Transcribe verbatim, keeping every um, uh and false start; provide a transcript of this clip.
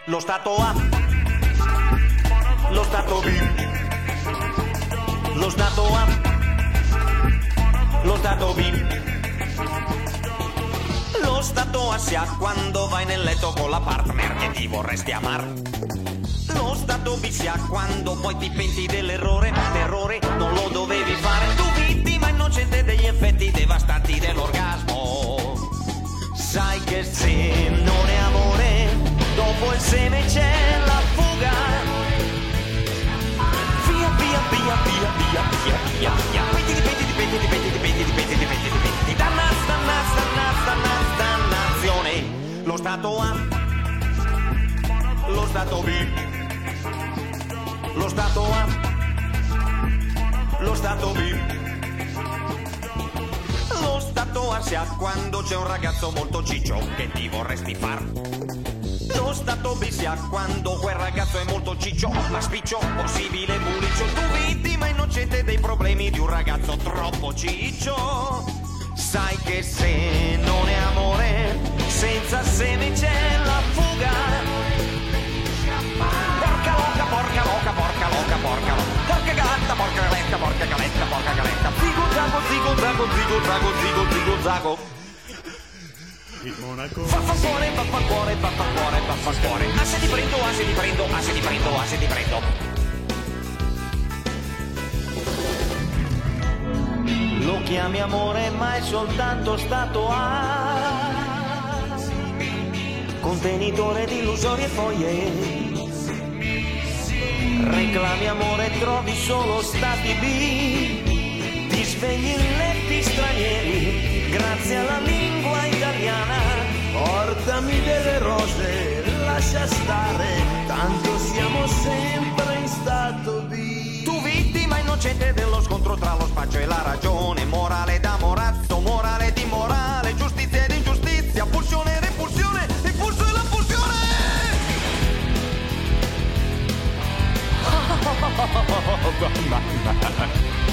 Lo Stato A, lo Stato B, lo Stato A, lo Stato B. Lo Stato A si ha quando vai nel letto con la partner che ti vorresti amar. Lo Stato B si ha quando poi ti penti dell'errore, ma l'errore non lo dovevi fare. Tu vittima innocente degli effetti devastanti dell'orgasmo. Sai che se non è amore, dopo il seme c'è la fuga. Via, via, via, via, via, via, via, via. Pentiti, pentiti, pentiti, pentiti, pentiti, pentiti, pentiti, pentiti. Dannaz, dannaz, dannaz, dannaz, dannazione. Lo Stato A, lo Stato B, lo Stato A, lo Stato B. Lo Stato A si ha quando c'è un ragazzo molto ciccio che ti vorresti far. Lo Stato B si ha quando quel ragazzo è molto ciccio, ma spiccio, possibile buliccio. Tu vittima innocente dei problemi di un ragazzo troppo ciccio. Sai che se non è amore, senza seme c'è la fuga. Porca loca, porca loca, porca loca, porca loca. Porca gatta, porca galetta, porca galetta, porca galetta. Zigo zago, zigo zago, zigo zago, zigo zigo zago. Fa fa cuore, fa fa cuore, fa fa cuore, fa fa cuore. Ah se ti prendo, ah se ti prendo, ah se ti prendo, ah se ti prendo. Lo chiami amore ma è soltanto Stato A, contenitore di illusorie foglie. Reclami amore trovi solo Stati B, ti svegli in letti stranieri grazie alla lingua italiana. Portami delle rose, lascia stare, tanto siamo sempre in Stato B. Tu vittima innocente dello scontro tra lo spazio e la ragione, morale da morazzo, morale di morale, giustizia ed ingiustizia, pulsione e repulsione, il pulso e la pulsione. Oh, mamma.